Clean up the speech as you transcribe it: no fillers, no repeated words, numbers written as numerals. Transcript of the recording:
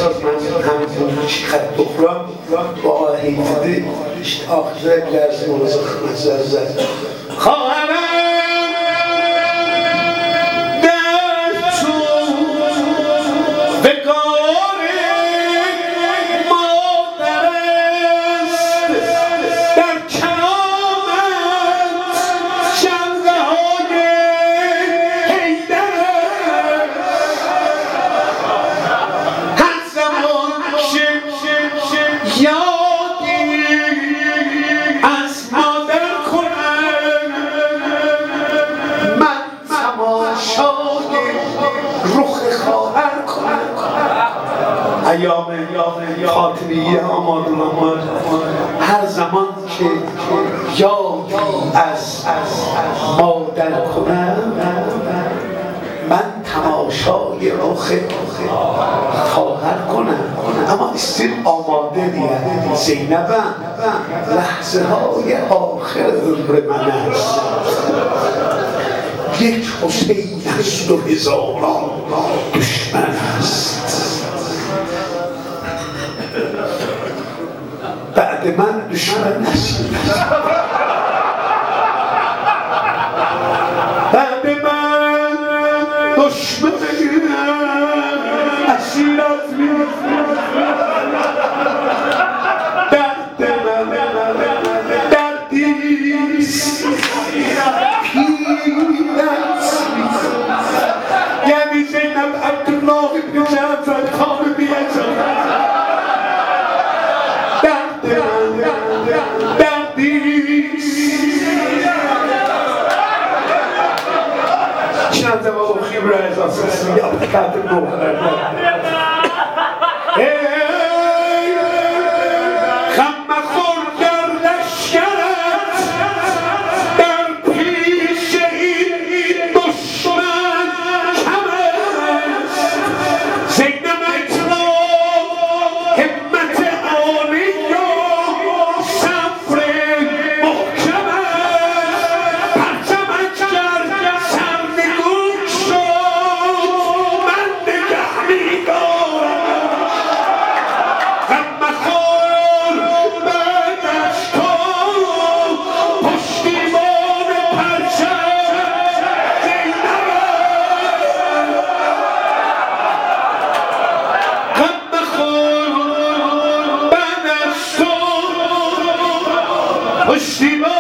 سال من هم خط بخورم با حیفده آخر درس مزرزد خواهرم در تو به کار مادر است در کنامت شنگه های حیدر هر زمان یادی از مادر کنم من تماشای رخ خواهر کنم ایام خاطریه آماد هر زمان که یادی از مادر کنم من تماشای رخ خواهر کنم اما استیل آماده دیگه زینبم لحظه های آخر عمر من است یک حسین است و هزاران دشمن است بعد من دشمن نسید بعد من دشمن اسیر از درد من دردیست پیرت یعنی زینب عبدالله ابن جعفر خان بیعزم درد من دردیست چند زمان خیبر از آساسی یا بکرد نوخر Shiva